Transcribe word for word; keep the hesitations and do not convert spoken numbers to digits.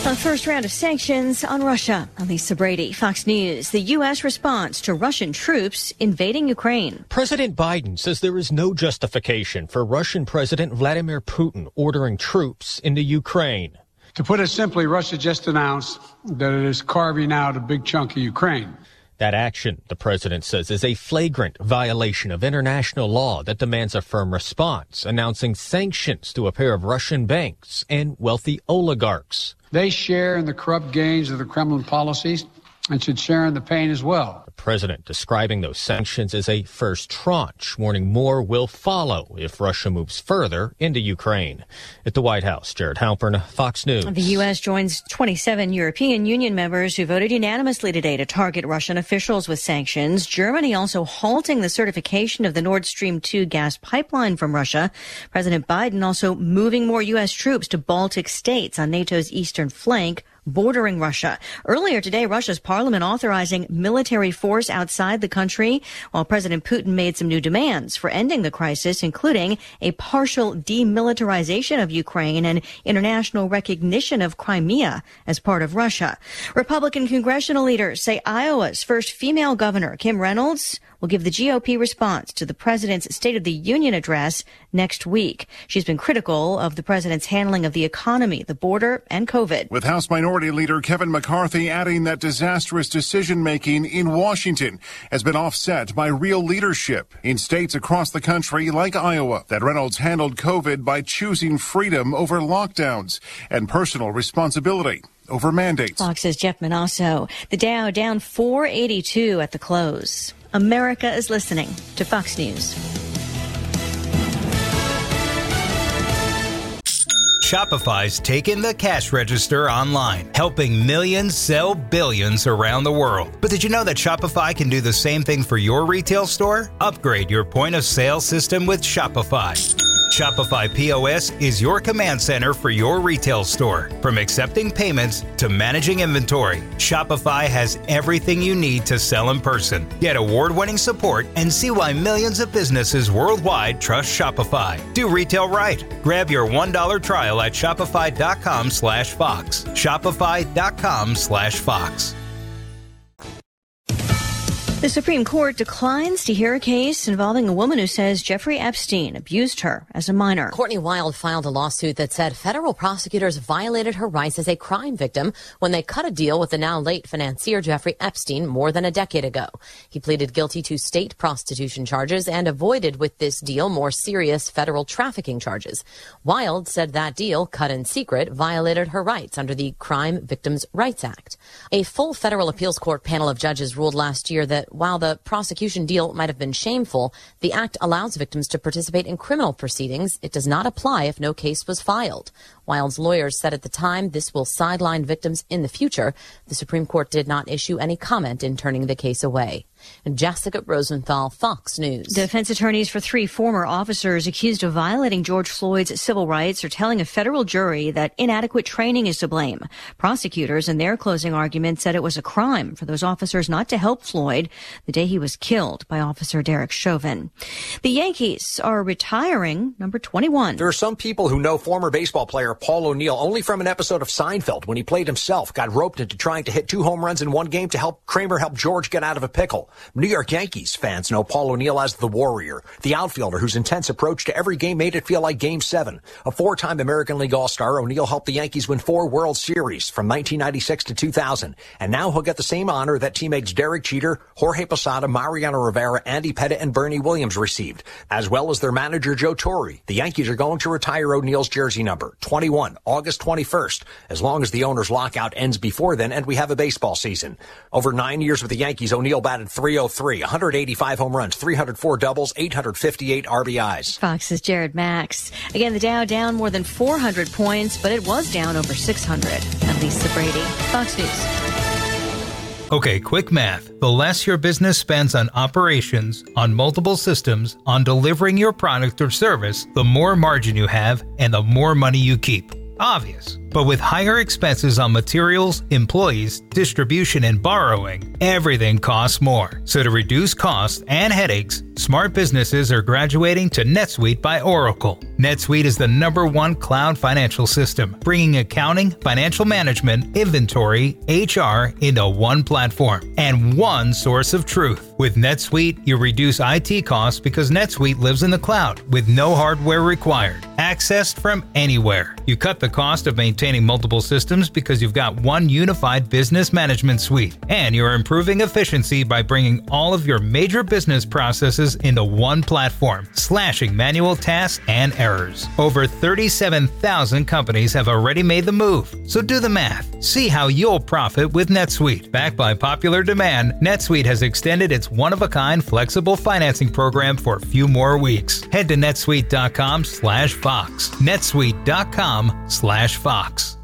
A first round of sanctions on Russia. Lisa Brady, Fox News. The U S response to Russian troops invading Ukraine. President Biden says there is no justification for Russian President Vladimir Putin ordering troops into Ukraine. To put it simply, Russia just announced that it is carving out a big chunk of Ukraine. That action, the president says, is a flagrant violation of international law that demands a firm response, announcing sanctions to a pair of Russian banks and wealthy oligarchs. They share in the corrupt gains of the Kremlin policies and should share in the pain as well. The president describing those sanctions as a first tranche, warning more will follow if Russia moves further into Ukraine. At the White House, Jared Halpern, Fox News. The U S joins twenty-seven European Union members who voted unanimously today to target Russian officials with sanctions. Germany also halting the certification of the Nord Stream two gas pipeline from Russia. President Biden also moving more U S troops to Baltic states on NATO's eastern flank, bordering Russia. Earlier today, Russia's parliament authorizing military force outside the country, while President Putin made some new demands for ending the crisis, including a partial demilitarization of Ukraine and international recognition of Crimea as part of Russia. Republican congressional leaders say Iowa's first female governor, Kim Reynolds, will give the G O P response to the president's State of the Union address next week. She's been critical of the president's handling of the economy, the border, and COVID. With House Minority Leader Kevin McCarthy adding that disastrous decision-making in Washington has been offset by real leadership in states across the country like Iowa. That Reynolds handled COVID by choosing freedom over lockdowns and personal responsibility over mandates. Fox's Jeff Manasso. The Dow down four eighty-two at the close. America is listening to Fox News. Shopify's taken the cash register online, helping millions sell billions around the world. But did you know that Shopify can do the same thing for your retail store? Upgrade your point of sale system with Shopify. Shopify P O S is your command center for your retail store. From accepting payments to managing inventory, Shopify has everything you need to sell in person. Get award-winning support and see why millions of businesses worldwide trust Shopify. Do retail right. Grab your one dollar trial at shopify.com slash Fox. Shopify.com slash Fox. The Supreme Court declines to hear a case involving a woman who says Jeffrey Epstein abused her as a minor. Courtney Wild filed a lawsuit that said federal prosecutors violated her rights as a crime victim when they cut a deal with the now late financier Jeffrey Epstein more than a decade ago. He pleaded guilty to state prostitution charges and avoided with this deal more serious federal trafficking charges. Wild said that deal, cut in secret, violated her rights under the Crime Victims' Rights Act. A full federal appeals court panel of judges ruled last year that while the prosecution deal might have been shameful, the act allows victims to participate in criminal proceedings. It does not apply if no case was filed. Wild's lawyers said at the time this will sideline victims in the future. The Supreme Court did not issue any comment in turning the case away. And Jessica Rosenthal, Fox News. Defense attorneys for three former officers accused of violating George Floyd's civil rights are telling a federal jury that inadequate training is to blame. Prosecutors in their closing argument said it was a crime for those officers not to help Floyd the day he was killed by Officer Derek Chauvin. The Yankees are retiring number twenty-one. There are some people who know former baseball player Paul O'Neill only from an episode of Seinfeld when he played himself, got roped into trying to hit two home runs in one game to help Kramer help George get out of a pickle. New York Yankees fans know Paul O'Neill as the Warrior, the outfielder whose intense approach to every game made it feel like Game seven. A four-time American League All-Star, O'Neill helped the Yankees win four World Series from nineteen ninety-six to two thousand. And now he'll get the same honor that teammates Derek Jeter, Jorge Posada, Mariano Rivera, Andy Pettitte, and Bernie Williams received, as well as their manager Joe Torre. The Yankees are going to retire O'Neill's jersey number, twenty-one, August twenty-first, as long as the owner's lockout ends before then and we have a baseball season. Over nine years with the Yankees, O'Neill batted three oh three, one hundred eighty-five home runs, three hundred four doubles, eight hundred fifty-eight R B Is. Fox's Jared Max. Again, the Dow down more than four hundred points, but it was down over six hundred. At Lisa Brady, Fox News. Okay, quick math. The less your business spends on operations, on multiple systems, on delivering your product or service, the more margin you have and the more money you keep. Obvious. But with higher expenses on materials, employees, distribution, and borrowing, everything costs more. So to reduce costs and headaches, smart businesses are graduating to NetSuite by Oracle. NetSuite is the number one cloud financial system, bringing accounting, financial management, inventory, H R into one platform and one source of truth. With NetSuite, you reduce I T costs because NetSuite lives in the cloud with no hardware required, accessed from anywhere. You cut the cost of maintaining multiple systems because you've got one unified business management suite, and you're improving efficiency by bringing all of your major business processes into one platform, slashing manual tasks and errors. Over thirty-seven thousand companies have already made the move, so do the math. See how you'll profit with NetSuite. Backed by popular demand, NetSuite has extended its one-of-a-kind flexible financing program for a few more weeks. Head to netsuite dot com slash Fox. netsuite dot com slash Fox.